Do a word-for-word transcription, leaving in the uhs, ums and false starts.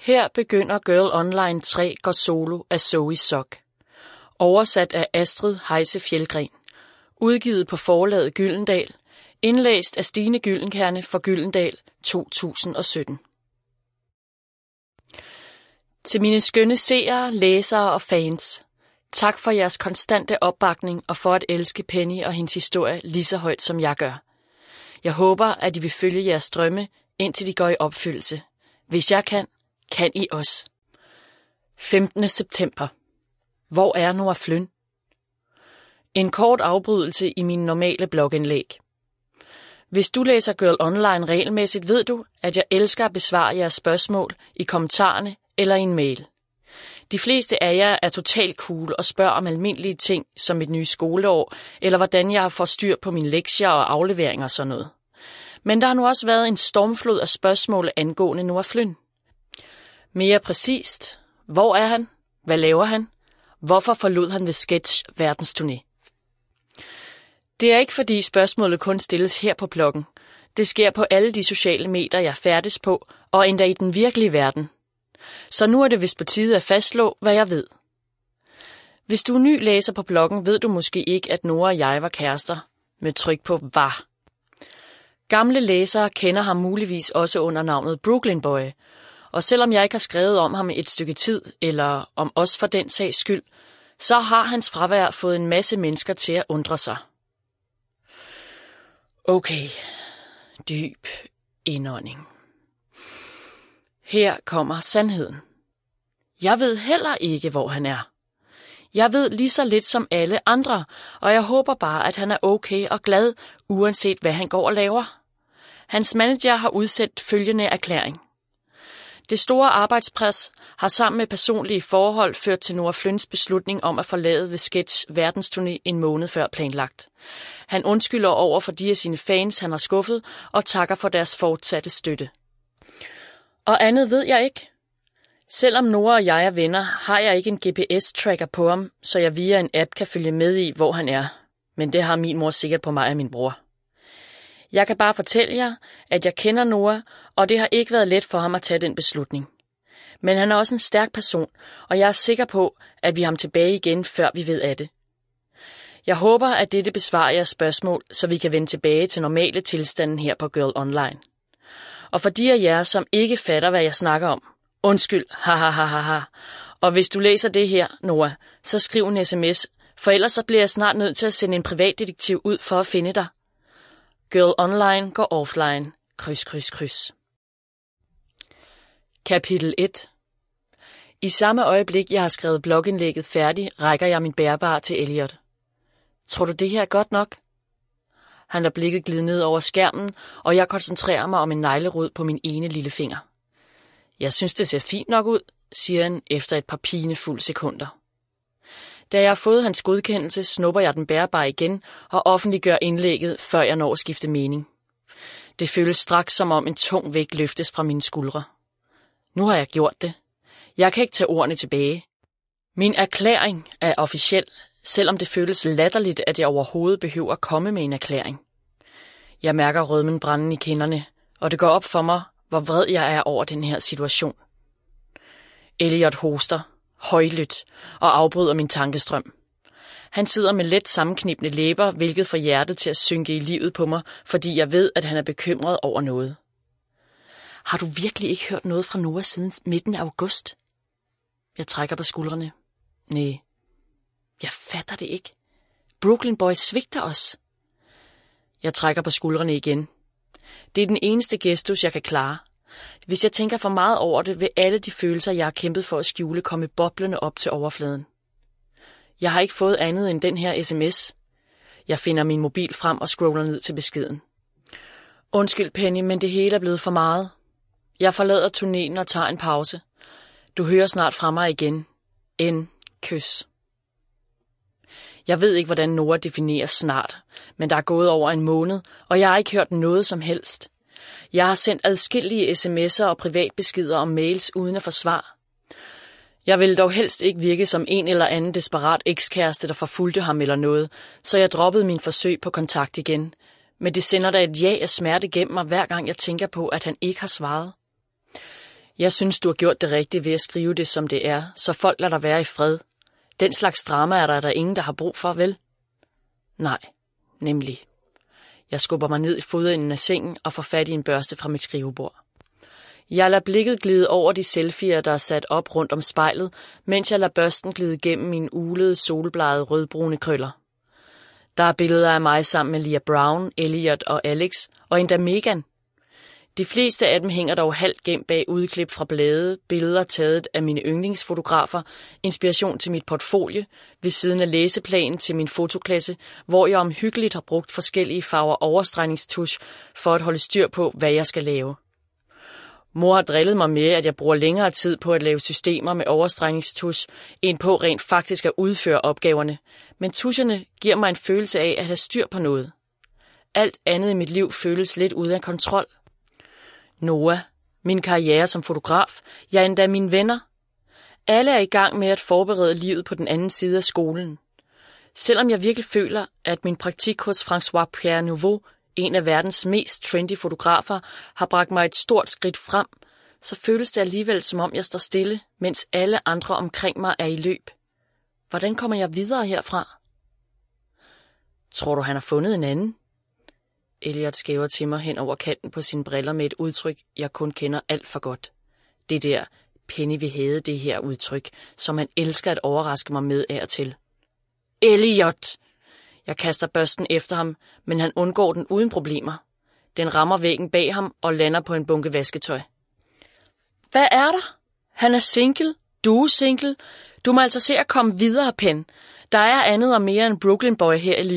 Her begynder Girl Online tre går solo af Zoe Sok. Oversat af Astrid Heise Fjeldgren. Udgivet på forlaget Gyldendal. Indlæst af Stine Gyldenkerne for Gyldendal to tusind og sytten. Til mine skønne seere, læsere og fans. Tak for jeres konstante opbakning og for at elske Penny og hendes historie lige så højt som jeg gør. Jeg håber, at I vil følge jeres drømme, indtil de går i opfyldelse. Hvis jeg kan, kan I også. femtende september. Hvor er Noah Flynn? En kort afbrydelse i mine normale blogindlæg. Hvis du læser Girl Online regelmæssigt, ved du, at jeg elsker at besvare jeres spørgsmål i kommentarerne eller i en mail. De fleste af jer er totalt cool og spørger om almindelige ting som mit nye skoleår, eller hvordan jeg får styr på mine lektier og afleveringer og sådan noget. Men der har nu også været en stormflod af spørgsmål angående Noah Flynn. Mere præcist, hvor er han? Hvad laver han? Hvorfor forlod han The Sketch verdensturné? Det er ikke fordi spørgsmålet kun stilles her på bloggen. Det sker på alle de sociale medier, jeg færdes på, og endda i den virkelige verden. Så nu er det vist på tide at fastslå, hvad jeg ved. Hvis du er ny læser på bloggen, ved du måske ikke, at Noah og jeg var kærester, med tryk på var. Gamle læsere kender ham muligvis også under navnet Brooklyn Boy, og selvom jeg ikke har skrevet om ham et stykke tid, eller om os for den sags skyld, så har hans fravær fået en masse mennesker til at undre sig. Okay, dyb indånding. Her kommer sandheden. Jeg ved heller ikke, hvor han er. Jeg ved lige så lidt som alle andre, og jeg håber bare, at han er okay og glad, uanset hvad han går og laver. Hans manager har udsendt følgende erklæring. Det store arbejdspres har sammen med personlige forhold ført til Noah Flynns beslutning om at forlade The Sketch verdensturné en måned før planlagt. Han undskylder over for de af sine fans, han har skuffet, og takker for deres fortsatte støtte. Og andet ved jeg ikke. Selvom Noah og jeg er venner, har jeg ikke en G P S-tracker på ham, så jeg via en app kan følge med i, hvor han er. Men det har min mor sikkert på mig og min bror. Jeg kan bare fortælle jer, at jeg kender Noah, og det har ikke været let for ham at tage den beslutning. Men han er også en stærk person, og jeg er sikker på, at vi har ham tilbage igen, før vi ved af det. Jeg håber, at dette besvarer jeres spørgsmål, så vi kan vende tilbage til normale tilstanden her på Girl Online. Og for de af jer, som ikke fatter, hvad jeg snakker om, undskyld, hahaha. Og hvis du læser det her, Noah, så skriv en sms, for ellers så bliver jeg snart nødt til at sende en privatdetektiv ud for at finde dig. Girl Online går offline. Kryds, kryds, kryds. Kapitel et. I samme øjeblik, jeg har skrevet blogindlægget færdig, rækker jeg min bærbare til Elliot. Tror du, det her er godt nok? Han lader blikket glide ned over skærmen, og jeg koncentrerer mig om en neglerod på min ene lille finger. Jeg synes, det ser fint nok ud, siger han efter et par pinefulde sekunder. Da jeg har fået hans godkendelse, snupper jeg den bærbare igen og offentliggør indlægget, før jeg når at skifte mening. Det føles straks som om en tung vægt løftes fra mine skuldre. Nu har jeg gjort det. Jeg kan ikke tage ordene tilbage. Min erklæring er officiel, selvom det føles latterligt, at jeg overhovedet behøver at komme med en erklæring. Jeg mærker rødmen brænde i kinderne, og det går op for mig, hvor vred jeg er over den her situation. Elliot hoster, højlydt, og afbryder min tankestrøm. Han sidder med let sammenknibne læber, hvilket får hjertet til at synke i livet på mig, fordi jeg ved, at han er bekymret over noget. Har du virkelig ikke hørt noget fra Noah siden midten af august? Jeg trækker på skuldrene. Næh. Jeg fatter det ikke. Brooklyn Boys svigter os. Jeg trækker på skuldrene igen. Det er den eneste gestus, jeg kan klare. Hvis jeg tænker for meget over det, vil alle de følelser, jeg har kæmpet for at skjule, komme boblende op til overfladen. Jeg har ikke fået andet end den her sms. Jeg finder min mobil frem og scroller ned til beskeden. Undskyld, Penny, men det hele er blevet for meget. Jeg forlader turnéen og tager en pause. Du hører snart fra mig igen. En kys. Jeg ved ikke, hvordan Noah definerer snart, men der er gået over en måned, og jeg har ikke hørt noget som helst. Jeg har sendt adskillige sms'er og privatbeskeder og mails uden at få svar. Jeg ville dog helst ikke virke som en eller anden desperat ekskæreste, der forfulgte ham eller noget, så jeg droppede min forsøg på kontakt igen. Men det sender da et ja af smerte gennem mig, hver gang jeg tænker på, at han ikke har svaret. Jeg synes, du har gjort det rigtigt ved at skrive det, som det er, så folk lader dig være i fred. Den slags drama er der der ingen, der har brug for, vel? Nej, nemlig. Jeg skubber mig ned i fodenden af sengen og får fat i en børste fra mit skrivebord. Jeg lader blikket glide over de selfier, der er sat op rundt om spejlet, mens jeg lader børsten glide gennem mine ulede, solbladede, rødbrune krøller. Der er billeder af mig sammen med Leah Brown, Elliot og Alex, og endda Megan. De fleste af dem hænger dog halvt gemt bag udklip fra blade, billeder taget af mine yndlingsfotografer, inspiration til mit portfolie, ved siden af læseplanen til min fotoklasse, hvor jeg omhyggeligt har brugt forskellige farver overstregningstusch for at holde styr på, hvad jeg skal lave. Mor har drillet mig med, at jeg bruger længere tid på at lave systemer med overstregningstusch, end på rent faktisk at udføre opgaverne, men tuscherne giver mig en følelse af at have styr på noget. Alt andet i mit liv føles lidt ude af kontrol. Noah, min karriere som fotograf, ja endda mine venner. Alle er i gang med at forberede livet på den anden side af skolen. Selvom jeg virkelig føler, at min praktik hos François Pierre Nouveau, en af verdens mest trendy fotografer, har bragt mig et stort skridt frem, så føles det alligevel, som om jeg står stille, mens alle andre omkring mig er i løb. Hvordan kommer jeg videre herfra? Tror du, han har fundet en anden? Elliot skæver til mig hen over kanten på sine briller med et udtryk, jeg kun kender alt for godt. Det der, Penny vil hæde det her udtryk, som han elsker at overraske mig med af og til. Elliot! Jeg kaster børsten efter ham, men han undgår den uden problemer. Den rammer væggen bag ham og lander på en bunke vasketøj. Hvad er der? Han er single. Du er single. Du må altså se at komme videre, Pen. Der er andet og mere end Brooklyn Boy her i livet.